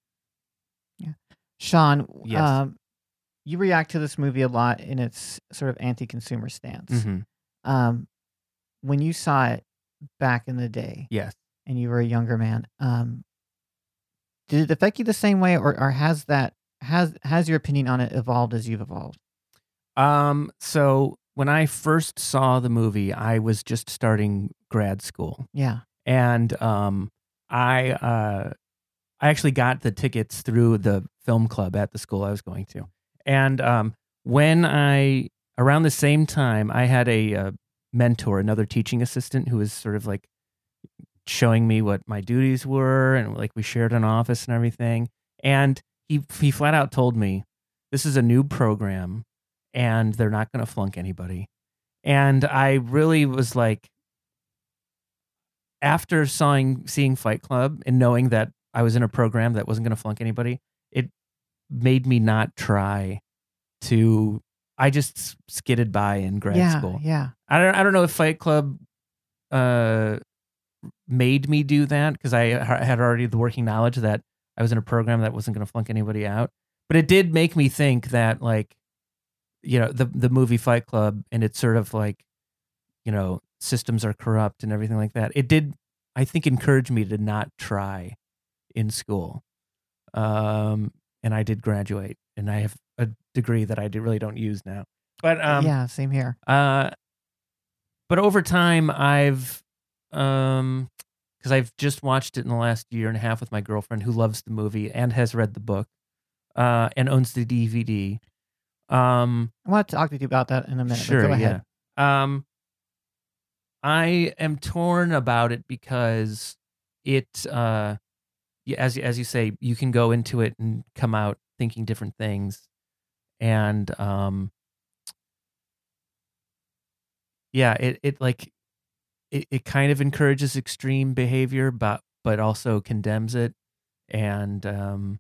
Sean, Yes. um, you react to this movie a lot in its sort of anti-consumer stance. Mm-hmm. Um, when you saw it back in the day Yes. and you were a younger man, um, did it affect you the same way, or, or has that has has your opinion on it evolved as you've evolved? Um, so when I first saw the movie, I was just starting grad school, Yeah. and um, I uh, I actually got the tickets through the film club at the school I was going to, and um, when I around the same time, I had a, uh mentor, another teaching assistant, who was sort of like showing me what my duties were, and like we shared an office and everything, and he he flat out told me, this is a new program and they're not going to flunk anybody. And I really was like, after seeing, seeing Fight Club and knowing that I was in a program that wasn't going to flunk anybody, it made me not try to, I just skidded by in grad yeah. school. Yeah. I don't, I don't know if Fight Club uh, made me do that, because I had already the working knowledge that I was in a program that wasn't going to flunk anybody out. But it did make me think that, like, you know, the the movie Fight Club, and it's sort of like, you know, systems are corrupt and everything like that. It did, I think, encourage me to not try in school. Um, and I did graduate, and I have a degree that I do, really don't use now. But um, yeah, same here. uh, but over time, I've, um, because I've just watched it in the last year and a half with my girlfriend, who loves the movie and has read the book, uh, and owns the D V D. Um, I want to talk to you about that in a minute. but sure, go ahead. yeah. Um, I am torn about it because it, uh, yeah, as as you say, you can go into it and come out thinking different things, and um, yeah, it it like it, it kind of encourages extreme behavior, but but also condemns it, and um,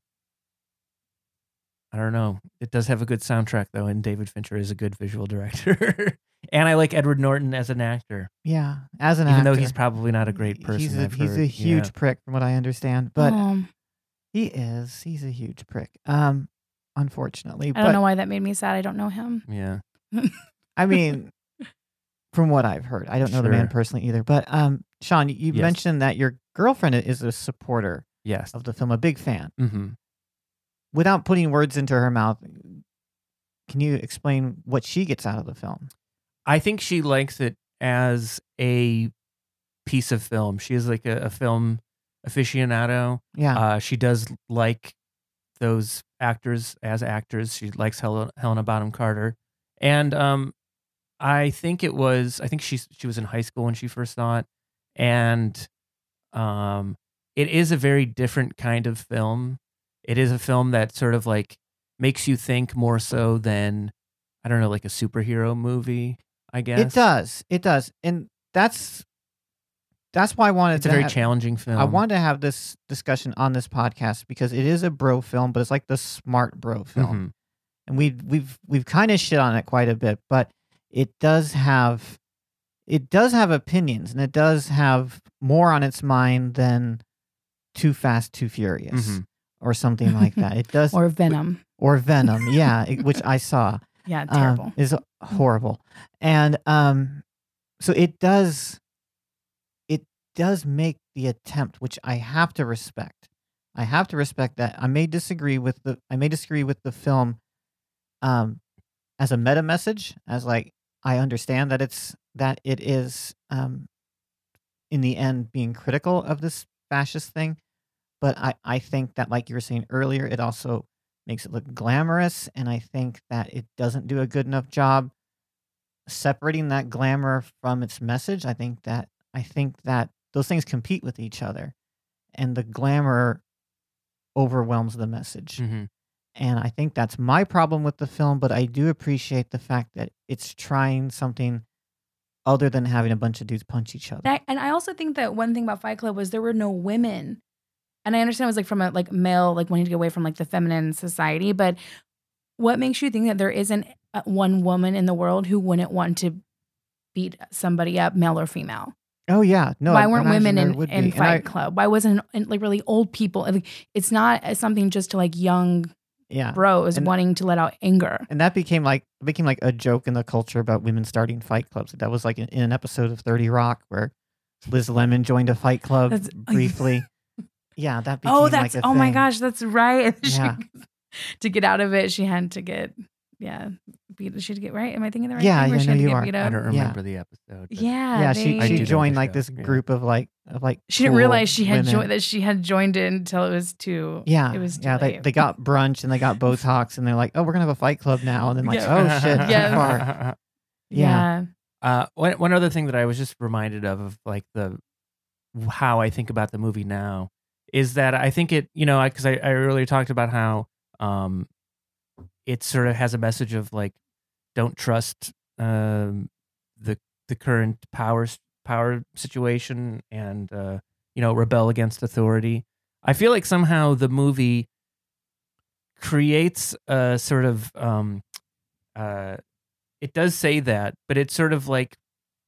I don't know. It does have a good soundtrack though, and David Fincher is a good visual director, and I like Edward Norton as an actor, Yeah, as an even actor, though he's probably not a great person. He's a, I've he's heard. a huge Yeah. prick, from what I understand. But Um, he is. He's a huge prick. Um, unfortunately, I but don't know why that made me sad. I don't know him. Yeah. I mean, from what I've heard, I don't know the man Sure. personally either. But um, Sean, you Yes. mentioned that your girlfriend is a supporter Yes. of the film, a big fan. Mm-hmm. Without putting words into her mouth, can you explain what she gets out of the film? I think she likes it as a piece of film. She is like a, a film aficionado. Yeah, Uh, she does like those actors as actors. She likes Hel- Helena Bonham Carter, and um, I think it was. I think she she was in high school when she first saw it, and um, it is a very different kind of film. It is a film that sort of like makes you think more so than, I don't know, like a superhero movie, I guess. it does. It does, and that's that's why I wanted It's a to very have- challenging film. I wanted to have this discussion on this podcast because it is a bro film, but it's like the smart bro film. Mhm. And we've we've we've kind of shit on it quite a bit, but it does have it does have opinions, and it does have more on its mind than Too Fast, Too Furious Mhm. or something like that. It does, Or Venom. or Venom, yeah, it- which I saw. Yeah, um, terrible. is horrible. And um, so it does, it does make the attempt, which I have to respect. I have to respect that. I may disagree with the, I may disagree with the film, um, as a meta message, as like I understand that it's that it is, um, in the end being critical of this fascist thing, but I I think that, like you were saying earlier, it also makes it look glamorous, and I think that it doesn't do a good enough job separating that glamour from its message. I think that I think that those things compete with each other, and the glamour overwhelms the message. Mm-hmm. And I think that's my problem with the film, but I do appreciate the fact that it's trying something other than having a bunch of dudes punch each other. That, and I also think that one thing about Fight Club was there were no women. And I understand it was like from a like male, like wanting to get away from like the feminine society. But what makes you think that there isn't uh, one woman in the world who wouldn't want to beat somebody up, male or female? Oh yeah, no. Why I weren't imagine women there in, would be. in And Fight I- Club? Why wasn't it, like really old people? Like, it's not something just to like young Yeah, bros And- wanting to let out anger. and that became like became like a joke in the culture about women starting fight clubs. That was like in, in an episode of thirty Rock where Liz Lemon joined a fight club That's- briefly. Yeah, that became Oh, that's like a oh my thing. gosh, that's right. She- Yeah. to get out of it, she had to get yeah beat. She had to get right. Am I thinking the right Yeah, thing? Where yeah, she no, had to you get are. beat I up? don't Yeah. remember the episode. but- Yeah, Yeah, they, she I do she know joined the like show, this yeah. group of like of like she didn't cool realize she had women. joined that she had joined in until it was too. Yeah, it was too yeah. They late. they got brunch and they got Botox and they're like, oh, we're gonna have a fight club now, and then like, Yeah. oh shit, too Yes. far. Yeah. Uh, one one other thing that I was just reminded of, of like the how I think about the movie now, is that I think it, you know, because I, I earlier talked about how um, it sort of has a message of like, don't trust um, the the current power power situation, and uh, you know, rebel against authority. I feel like somehow the movie creates a sort of um, uh, it does say that, but it sort of like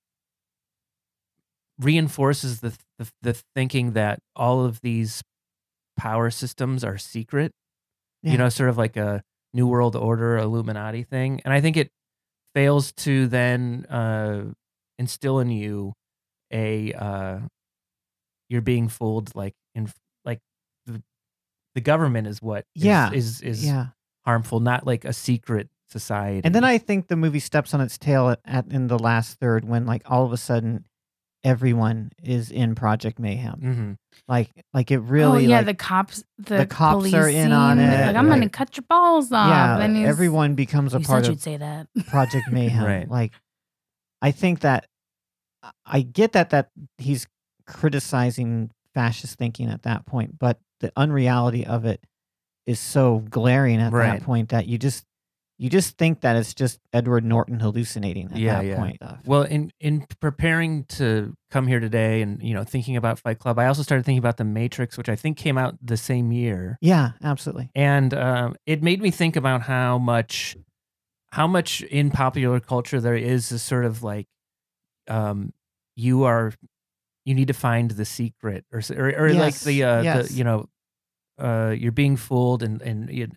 reinforces the, the the thinking that all of these power systems are secret. Yeah. You know, sort of like a New World Order Illuminati thing. And I think it fails to then uh, instill in you a uh, you're being fooled, like in like the, the government is what is, Yeah. is is Yeah. harmful, not like a secret society. And then I think the movie steps on its tail at, at in the last third when like all of a sudden everyone is in Project Mayhem. hmm Like like it really oh yeah, like, the cops. The, the cops are in police on scene, it, Like I'm gonna like- cut your balls off. yeah, and he's- everyone becomes a You part said of you'd say that. Project Mayhem. Right. Like I think that I get that that he's criticizing fascist thinking at that point, but the unreality of it is so glaring at Right. that point that you just you just think that it's just Edward Norton hallucinating at Yeah, that yeah. point. Well, in in preparing to come here today, and you know, thinking about Fight Club, I also started thinking about The Matrix, which I think came out the same year, Yeah, absolutely. and um, it made me think about how much, how much in popular culture there is this sort of like, um, you are, you need to find the secret, or s- or, or like Yes, the uh, yes. the you know, uh, you're being fooled, and and you,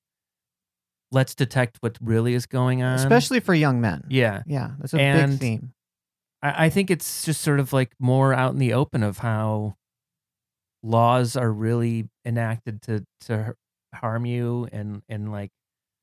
let's detect what really is going on, Especially for young men. yeah. Yeah, that's a And- big theme. I, I think it's just sort of like more out in the open of how laws are really enacted to to harm you, and and like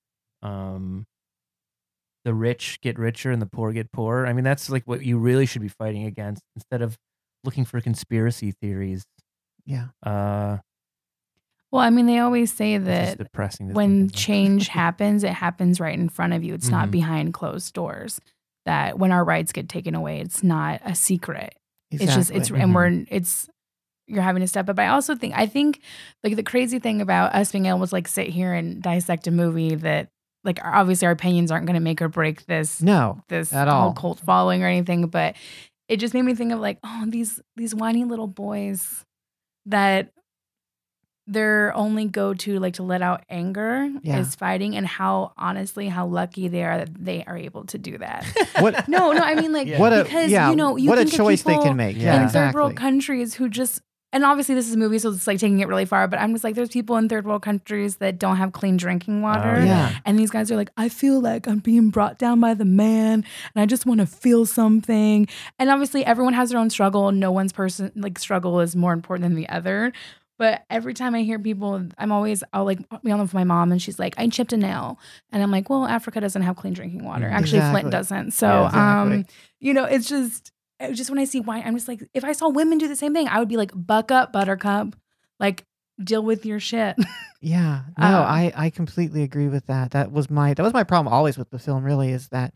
um the rich get richer and the poor get poorer. I mean, that's like what you really should be fighting against, instead of looking for conspiracy theories. Yeah. Uh, Well, I mean, they always say it's just that depressing. to when think about. change happens, it happens right in front of you. It's not Mhm. behind closed doors. That when our rights get taken away, it's not a secret. It's just it's Exactly. and Mhm. we're it's you're having to step up. I also think I think like the crazy thing about us being able to like sit here and dissect a movie that like obviously our opinions aren't going to make or break this No, this at whole all. cult following or anything, but it just made me think of like, oh, these these whiny little boys that their only go to like to let out anger Yeah. is fighting, and how honestly how lucky they are that they are able to do that. What No, no, I mean like Yeah. what a because yeah, you know you what a think of choice they people can make. Yeah. Yeah, in third exactly. world countries who just and obviously this is a movie, so it's like taking it really far, but I'm just like, there's people in third world countries that don't have clean drinking water. Oh, yeah. And these guys are like, I feel like I'm being brought down by the man and I just want to feel something. And obviously everyone has their own struggle. No one's person like struggle is more important than the other. But every time I hear people, I'm always, I'll like be on with my mom and she's like, I chipped a nail. And I'm like, well, Africa doesn't have clean drinking water. Actually, Exactly. Flint doesn't. So, Yeah, exactly. um, you know, it's just, it just when I see why, I'm just like, if I saw women do the same thing, I would be like, buck up, buttercup. Like, deal with your shit. Yeah. No, Um, I, I completely agree with that. That was my that was my problem always with the film, really, is that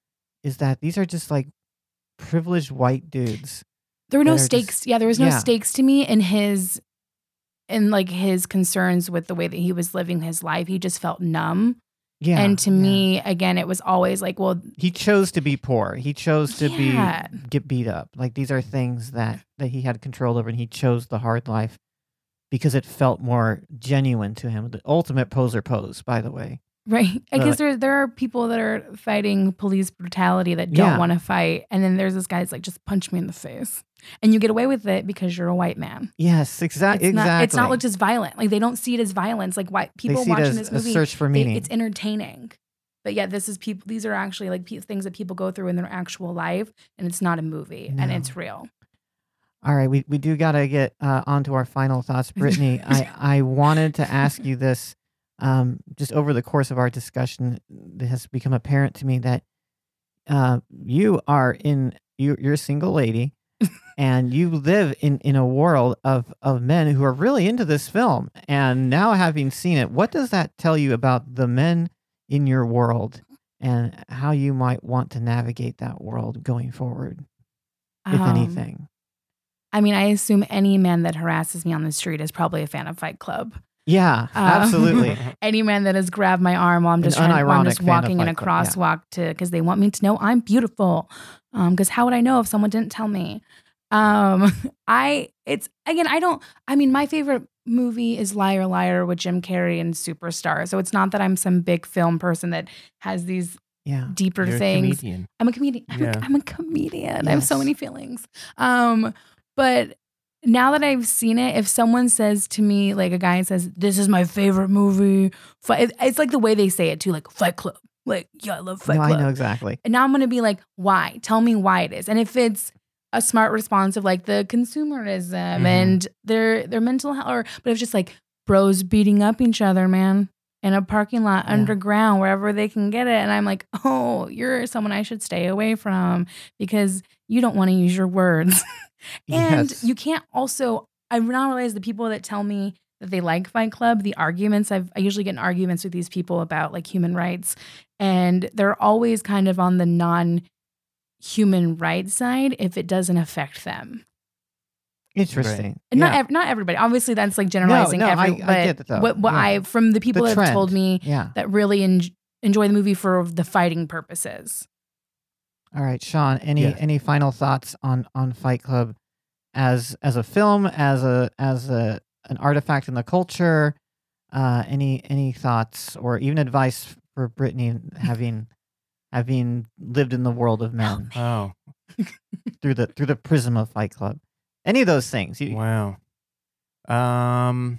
is that these are just like privileged white dudes. There were no that are stakes. just- yeah, there was no yeah. stakes to me in his, in like his concerns with the way that he was living his life. He just felt numb. Yeah. and to yeah. me, again, it was always like, well, he chose to be poor. He chose to Yeah. be get beat up. Like these are things that that he had control over, and he chose the hard life because it felt more genuine to him. The ultimate poser pose, by the way. right. I guess But- there there are people that are fighting police brutality that don't Yeah. want to fight. And then there's this guy that's like, just punch me in the face. And you get away with it because you're a white man. Yes, exactly. It's not, exactly. it's not looked as violent. Like they don't see it as violence. Like white They people see it watching as this a movie, search for they- meaning. it's entertaining. But yeah, this is people. These are actually like pe- things that people go through in their actual life, and it's not a movie, and No. it's real. All right, we, we do got to get uh, on to our final thoughts. Brittany, I, I wanted to ask you this. Um, just over the course of our discussion, it has become apparent to me that uh, you are in, you, you're a single lady, and you live in, in a world of, of men who are really into this film. And now having seen it, what does that tell you about the men in your world and how you might want to navigate that world going forward, if Um, anything? I mean, I assume any man that harasses me on the street is probably a fan of Fight Club. Yeah, Uh, absolutely. Any man that has grabbed my arm while I'm An just trying, while I'm unironic just fan of walking in a Fight Club, yeah. crosswalk to because they want me to know I'm beautiful. Because how would I know if someone didn't tell me? Um, I it's again I don't. I mean, my favorite movie is Liar Liar with Jim Carrey and Superstar. So it's not that I'm some big film person that has these Yeah. deeper You're a things. comedian. I'm a comedian. I'm, Yeah. a, I'm a comedian. I have so Yes. many feelings. Um, but now that I've seen it, if someone says to me, like a guy says, "This is my favorite movie," Fight, it's like the way they say it too, like Fight Club. Like, yeah, I love Fight No, Club. I know exactly. And now I'm gonna be like, why? Tell me why it is. And if it's a smart response of like the consumerism Mhm. and their their mental health, or but it's just like bros beating up each other, man, in a parking lot Yeah. underground wherever they can get it, and I'm like, oh, you're someone I should stay away from because you don't want to use your words, and Yes. you can't also. I now realize the people that tell me that they like Fight Club, the arguments I've I usually get in arguments with these people about like human rights, and they're always kind of on the non human rights side if it doesn't affect them. Interesting. And not Yeah. ev- not everybody. Obviously, that's like generalizing. no, every, I- I but get it, though. What, what Yeah. I from the people The that have told trend. me Yeah. that really en- enjoy the movie for the fighting purposes. All right, Sean. Any Yeah. any final thoughts on on Fight Club as as a film, as a as a an artifact in the culture? Uh, any any thoughts or even advice for Brittany having having lived in the world of men Oh, through the through the prism of Fight Club? Any of those things? You, wow. Um,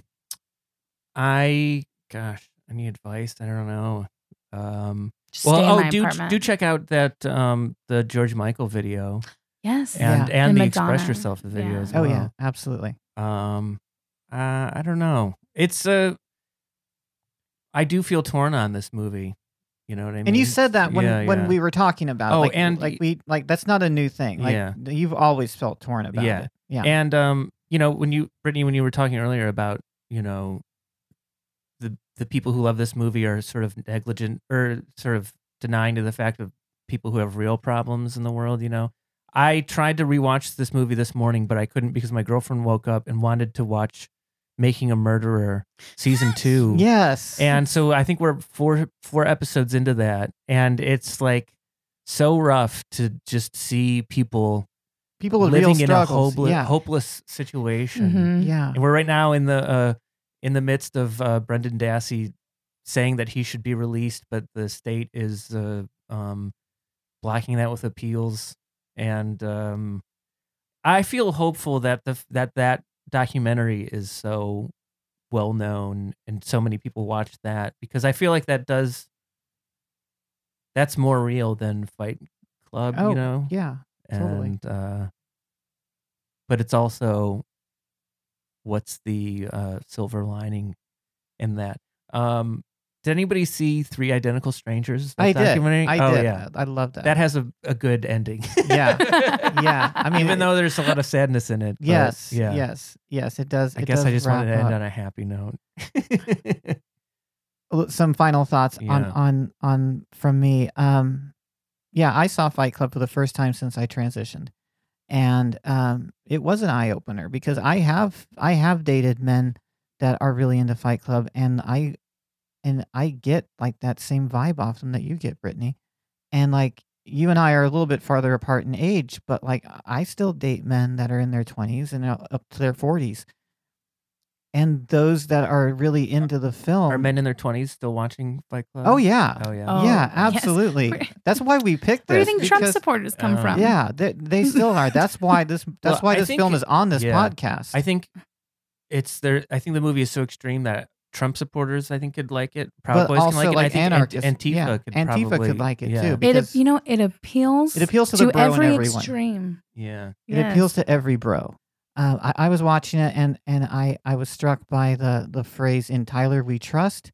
I gosh, any advice? I don't know. Um, Just well, stay in oh, my do apartment. do check out that um the George Michael video yes. and Yeah. and And the Madonna. Express Yourself video Yeah. as oh well. yeah, absolutely. Um, uh, I don't know. It's a. I do feel torn on this movie. You know what I mean? And you said that when Yeah, when yeah. we were talking about, Oh, like, and- like we like that's not a new thing. Like Yeah. you've always felt torn about Yeah. it. Yeah. And um, you know, when you Brittany, when you were talking earlier about, you know, the the people who love this movie are sort of negligent or sort of denying to the fact of people who have real problems in the world, you know. I tried to rewatch this movie this morning, but I couldn't because my girlfriend woke up and wanted to watch Making a Murderer season two. Yes. And so I think we're four four episodes into that, and it's like so rough to just see people people with living real in a struggles. hopeless, yeah. hopeless situation. Mhm. Yeah. And we're right now in the uh, in the midst of uh, Brendan Dassey saying that he should be released, but the state is uh, um, blocking that with appeals. And um, I feel hopeful that the that that documentary is so well known and so many people watch that, because I feel like that does that's more real than Fight Club, Oh, you know? yeah, totally. And uh but it's also what's the uh silver lining in that. Um did anybody see Three Identical Strangers? that I did. documentary? I oh, did. Yeah. I love that. That has a, a good ending. Yeah. Yeah. I mean, even it- though there's a lot of sadness in it. but yes, yeah. yes, yes. It does. I it guess does I just wanted to wrap end up. on a happy note. L- Some final thoughts on Yeah. on on from me. Um, yeah, I saw Fight Club for the first time since I transitioned, and um, it was an eye opener because I have I have dated men that are really into Fight Club, and I and I get like that same vibe off them that you get, Brittany, and like you and I are a little bit farther apart in age, but like I still date men that are in their twenties and uh, up to their forties. And those that are really into the film. Are men in their twenties still watching Fight Club? Oh, yeah. Oh, yeah. Oh, yeah, yes. absolutely. Where- That's why we picked this. Where do you think Trump because- supporters come um, from? Yeah, they, they still are. That's why this that's Well, why I this think film it- is on this yeah. podcast. I think it's there. I think the movie is so extreme that Trump supporters, I think, could like it. Proud but Boys also can like, like it. And I think anarchists. Antifa yeah. could Antifa probably, could like it yeah. too. It Because you know it appeals. it appeals to the bro in every everyone. extreme. Yeah. It Yes. appeals to every bro. Uh, I, I was watching it and and I, I was struck by the the phrase "In Tyler We Trust,"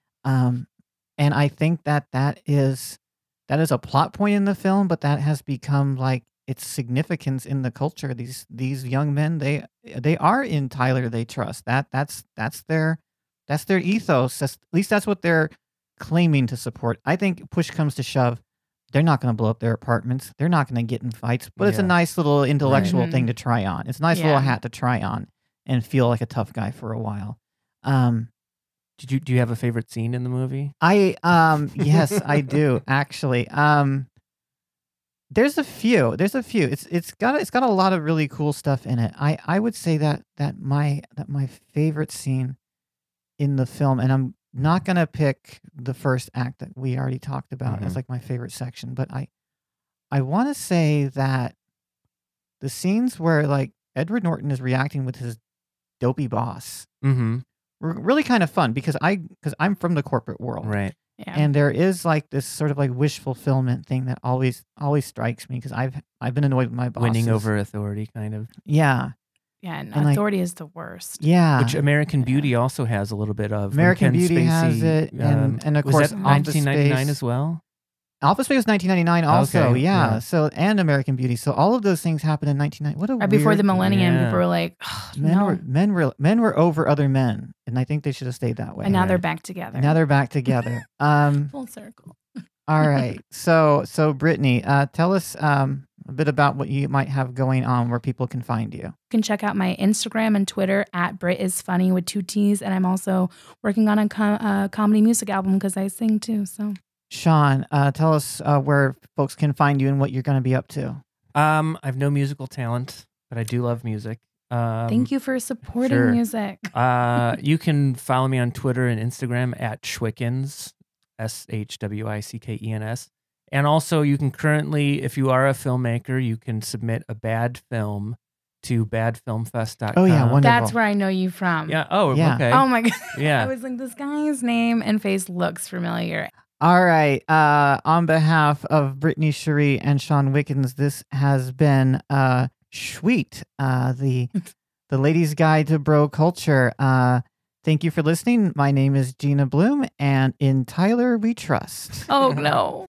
um, and I think that that is that is a plot point in the film, but that has become like its significance in the culture. These these young men they they are in Tyler they trust. That that's that's their that's their ethos. That's, at least that's what they're claiming to support. I think push comes to shove, they're not going to blow up their apartments. They're not going to get in fights, but it's a Yeah. nice little intellectual Right. thing to try on. It's a nice Yeah. little hat to try on and feel like a tough guy for a while. Um, Did you do you have a favorite scene in the movie? I um yes, I do actually. Um, there's a few. There's a few. It's it's got it's got a lot of really cool stuff in it. I I would say that that my that my favorite scene in the film, and I'm not gonna pick the first act that we already talked about as Mhm. like my favorite section, but I I want to say that the scenes where like Edward Norton is reacting with his dopey boss Mm-hmm. were really kind of fun because I because I'm from the corporate world, Right. Yeah. and there is like this sort of like wish fulfillment thing that always always strikes me because I've I've been annoyed with my bosses. Winning over authority, kind of. Yeah, yeah, and, and, like- authority is the worst. yeah. Which American Beauty also has a little bit of. when American Ken Beauty has Spacey, it, and- um, and of was course that Office nineteen ninety-nine Space. as well. Office Space was nineteen ninety-nine also, Okay, yeah. yeah. So and American Beauty. So all of those things happened in nineteen ninety. What a Right before weird, the millennium, Yeah. people were like, "Ugh, men no," were men were men were over other men, and I think they should have stayed that way. and now Right. they're back together. And now they're back together. Um, full circle. all right. So so Brittany, uh, tell us um, a bit about what you might have going on where people can find you. You can check out my Instagram and Twitter at Brit is funny with two T's, and I'm also working on a com- uh, comedy music album because I sing too. So Sean, uh, tell us uh, where folks can find you and what you're going to be up to. Um, I have no musical talent, but I do love music. Um, thank you for supporting sure. music. Uh, you can follow me on Twitter and Instagram at Schwickens, S H W I C K E N S. And also, you can currently, if you are a filmmaker, you can submit a bad film to bad film fest dot com. Oh, yeah, wonderful. That's where I know you from. Yeah. Oh, Yeah. okay. Oh my god. Yeah. I was like, this guy's name and face looks familiar. All right. Uh, on behalf of Brittany Cherie and Sean Wickens, this has been uh, Schweet, uh, the the ladies' guide to bro culture. Uh, thank you for listening. My name is Gina Bloom, and in Tyler we trust. Oh no.